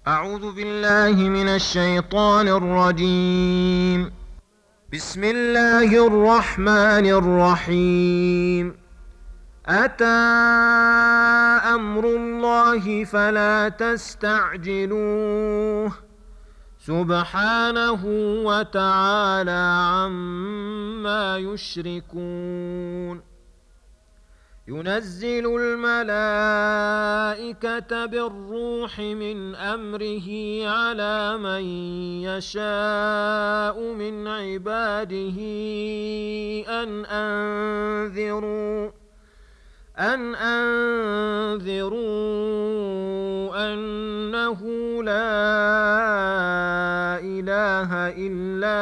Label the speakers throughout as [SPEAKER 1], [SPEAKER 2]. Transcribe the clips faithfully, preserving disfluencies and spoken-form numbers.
[SPEAKER 1] أعوذ بالله من الشيطان الرجيم. بسم الله الرحمن الرحيم. أتى أمر الله فلا تستعجلوه سبحانه وتعالى عما يشركون. ينزل الملائكة بالروح من أمره على من يشاء من عباده أن أنذروا أن أنذروا أنه لا إله إلا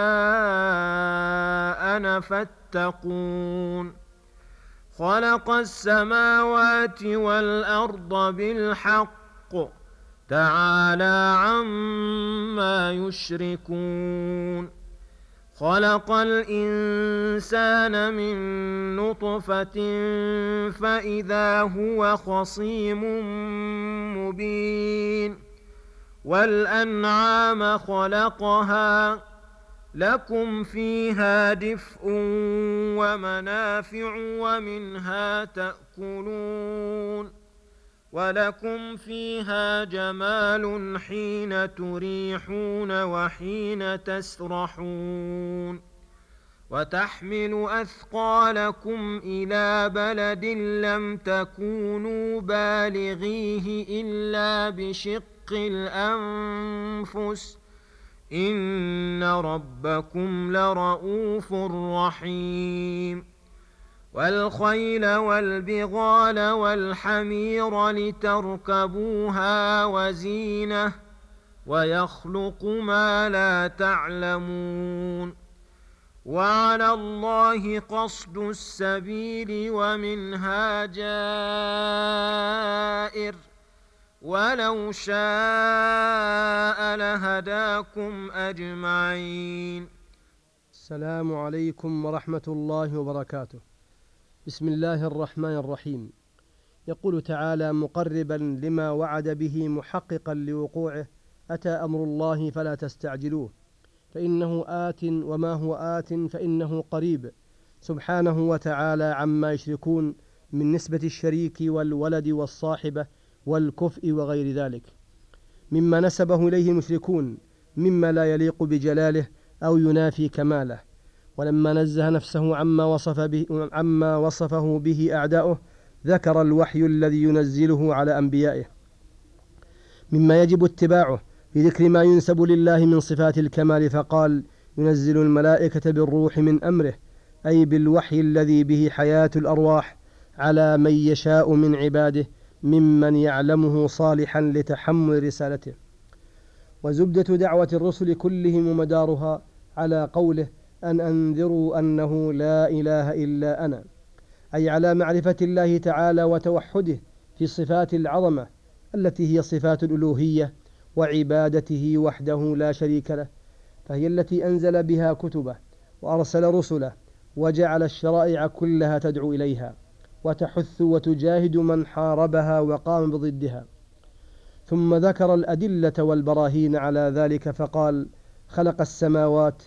[SPEAKER 1] أنا فاتقون. خلق السماوات والأرض بالحق تعالى عما يشركون. خلق الإنسان من نطفة فإذا هو خصيم مبين. والأنعام خلقها لكم فيها دفء ومنافع ومنها تأكلون. ولكم فيها جمال حين تريحون وحين تسرحون. وتحمل أثقالكم إلى بلد لم تكونوا بالغيه إلا بشق الأنفس إن ربكم لرؤوف رحيم. والخيل والبغال والحمير لتركبوها وزينة ويخلق ما لا تعلمون. وعلى الله قصد السبيل ومنها جائر ولو شاء لهداكم أجمعين.
[SPEAKER 2] السلام عليكم ورحمة الله وبركاته. بسم الله الرحمن الرحيم. يقول تعالى مقربا لما وعد به محققا لوقوعه: أتى أمر الله فلا تستعجلوه فإنه آت وما هو آت فإنه قريب، سبحانه وتعالى عما يشركون من نسبة الشريك والولد والصاحبة والكفء وغير ذلك مما نسبه إليه المشركون مما لا يليق بجلاله أو ينافي كماله. ولما نزه نفسه عما وصف به عما وصفه به أعداؤه ذكر الوحي الذي ينزله على أنبيائه مما يجب اتباعه بذكر ما ينسب لله من صفات الكمال، فقال: ينزل الملائكة بالروح من أمره، أي بالوحي الذي به حياة الأرواح، على من يشاء من عباده ممن يعلمه صالحا لتحمل رسالته. وزبدة دعوة الرسل كلهم ومدارها على قوله: أن أنذروا أنه لا إله إلا أنا، أي على معرفة الله تعالى وتوحده في صفات العظمة التي هي صفات الألوهية وعبادته وحده لا شريك له، فهي التي أنزل بها كتبه وأرسل رسله وجعل الشرائع كلها تدعو إليها وتحث وتجاهد من حاربها وقام بضدها. ثم ذكر الأدلة والبراهين على ذلك فقال: خلق السماوات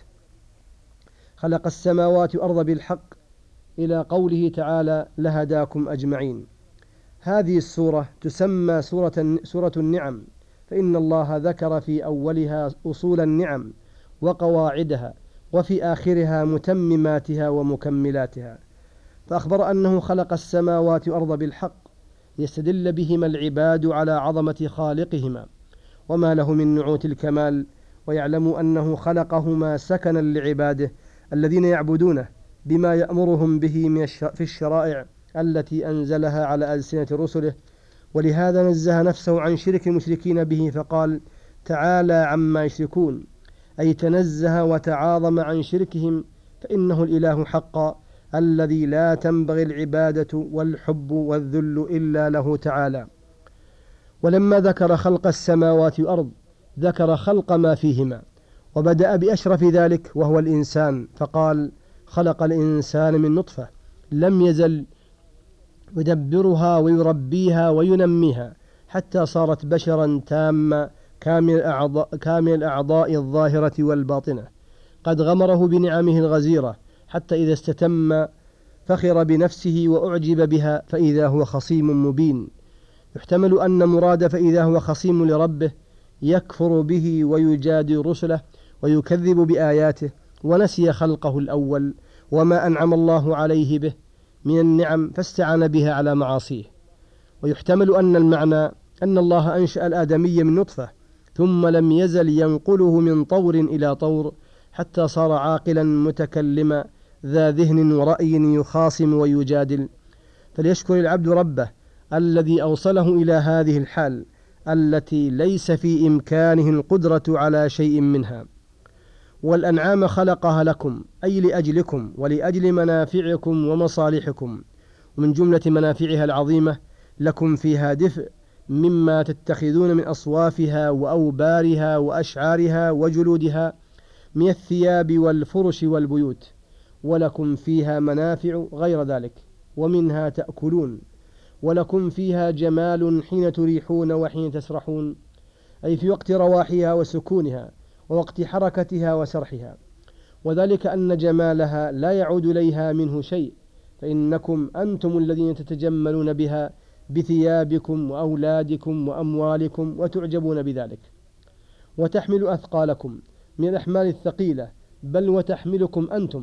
[SPEAKER 2] خلق السماوات والأرض بالحق، إلى قوله تعالى: لهداكم أجمعين. هذه السورة تسمى سورة, سورة النعم، فإن الله ذكر في أولها أصول النعم وقواعدها، وفي آخرها متمماتها ومكملاتها. فأخبر أنه خلق السماوات والأرض بالحق يستدل بهما العباد على عظمة خالقهما وما له من نعوت الكمال، ويعلم أنه خلقهما سكنا لعباده الذين يعبدونه بما يأمرهم به من في الشرائع التي أنزلها على ألسنة رسله. ولهذا نزه نفسه عن شرك المشركين به فقال: تعالى عما يشركون، أي تنزه وتعاظم عن شركهم، فإنه الإله حقا الذي لا تنبغي العبادة والحب والذل إلا له تعالى. ولما ذكر خلق السماوات والأرض ذكر خلق ما فيهما، وبدأ بأشرف ذلك وهو الإنسان، فقال: خلق الإنسان من نطفة لم يزل يدبرها ويربيها وينميها حتى صارت بشرا تاما كامل الأعضاء, كامل الأعضاء الظاهرة والباطنة، قد غمره بنعمه الغزيرة حتى إذا استتم فخر بنفسه وأعجب بها فإذا هو خصيم مبين. يحتمل أن مراد فإذا هو خصيم لربه يكفر به ويجادل رسله ويكذب بآياته ونسي خلقه الأول وما أنعم الله عليه به من النعم فاستعان بها على معاصيه. ويحتمل أن المعنى أن الله أنشأ الآدمي من نطفة ثم لم يزل ينقله من طور إلى طور حتى صار عاقلا متكلما ذا ذهن ورأي يخاصم ويجادل. فليشكر العبد ربه الذي أوصله إلى هذه الحال التي ليس في إمكانه القدرة على شيء منها. والأنعام خلقها لكم أي لأجلكم ولأجل منافعكم ومصالحكم، ومن جملة منافعها العظيمة لكم فيها دفء مما تتخذون من أصوافها وأوبارها وأشعارها وجلودها من الثياب والفرش والبيوت، ولكم فيها منافع غير ذلك ومنها تأكلون، ولكم فيها جمال حين تريحون وحين تسرحون، أي في وقت رواحها وسكونها ووقت حركتها وسرحها، وذلك أن جمالها لا يعود إليها منه شيء، فإنكم أنتم الذين تتجملون بها بثيابكم وأولادكم وأموالكم وتعجبون بذلك. وتحمل أثقالكم من الأحمال الثقيلة، بل وتحملكم أنتم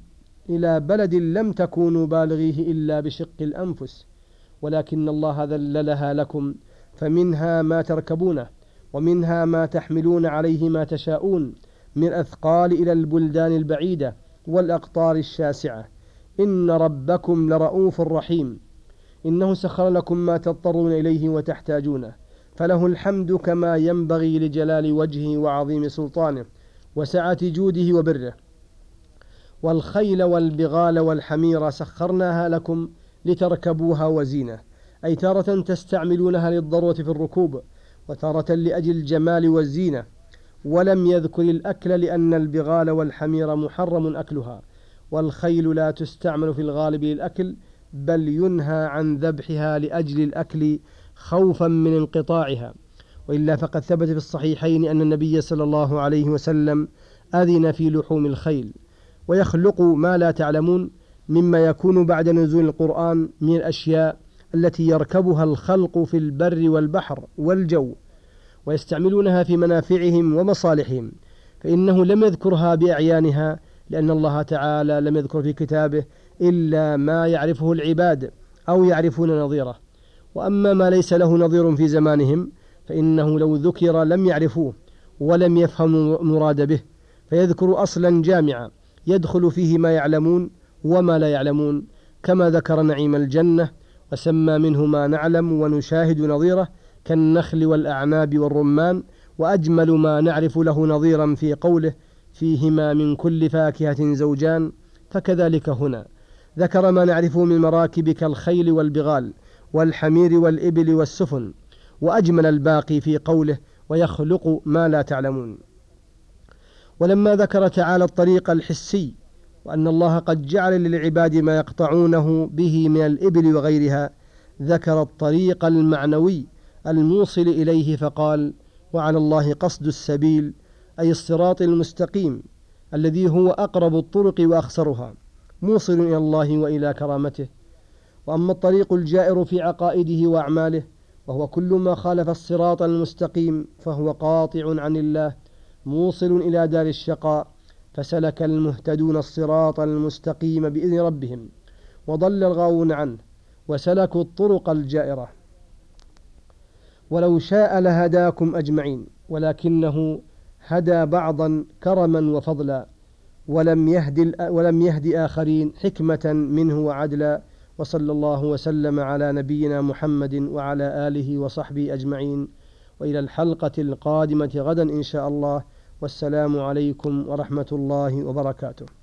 [SPEAKER 2] إلى بلد لم تكونوا بالغيه إلا بشق الأنفس، ولكن الله ذللها لكم، فمنها ما تركبونه ومنها ما تحملون عليه ما تشاءون من الأثقال إلى البلدان البعيدة والأقطار الشاسعة. إن ربكم لرؤوف رحيم، إنه سخر لكم ما تضطرون إليه وتحتاجونه، فله الحمد كما ينبغي لجلال وجهه وعظيم سلطانه وسعة جوده وبره. والخيل والبغال والحمير سخرناها لكم لتركبوها وزينة، أي تارة تستعملونها للضرورة في الركوب وتارة لأجل الجمال والزينة. ولم يذكر الأكل لأن البغال والحمير محرم أكلها، والخيل لا تستعمل في الغالب للأكل بل ينهى عن ذبحها لأجل الأكل خوفا من انقطاعها. وإلا فقد ثبت في الصحيحين أن النبي صلى الله عليه وسلم أذن في لحوم الخيل. ويخلق ما لا تعلمون مما يكون بعد نزول القرآن من الأشياء التي يركبها الخلق في البر والبحر والجو ويستعملونها في منافعهم ومصالحهم، فإنه لم يذكرها بأعيانها لأن الله تعالى لم يذكر في كتابه إلا ما يعرفه العباد أو يعرفون نظيره. وأما ما ليس له نظير في زمانهم فإنه لو ذكر لم يعرفوه ولم يفهموا مراد به، فيذكر أصلا جامعا يدخل فيه ما يعلمون وما لا يعلمون، كما ذكر نعيم الجنة وسمى منه ما نعلم ونشاهد نظيره كالنخل والأعناب والرمان، وأجمل ما نعرف له نظيرا في قوله فيهما من كل فاكهة زوجان. فكذلك هنا ذكر ما نعرفه من مراكب كالخيل والبغال والحمير والإبل والسفن، وأجمل الباقي في قوله ويخلق ما لا تعلمون. ولما ذكر تعالى الطريق الحسي وأن الله قد جعل للعباد ما يقطعونه به من الإبل وغيرها، ذكر الطريق المعنوي الموصل إليه فقال وعلى الله قصد السبيل، أي الصراط المستقيم الذي هو أقرب الطرق وأخسرها موصل إلى الله وإلى كرامته. وأما الطريق الجائر في عقائده وأعماله وهو كل ما خالف الصراط المستقيم فهو قاطع عن الله موصل إلى دار الشقاء. فسلك المهتدون الصراط المستقيم بإذن ربهم وضل الغاوون عنه وسلكوا الطرق الجائرة. ولو شاء لهداكم أجمعين ولكنه هدى بعضا كرما وفضلا ولم يهد, ولم يهد آخرين حكمة منه وعدلا. وصلى الله وسلم على نبينا محمد وعلى آله وصحبه أجمعين، وإلى الحلقة القادمة غدا إن شاء الله، والسلام عليكم ورحمة الله وبركاته.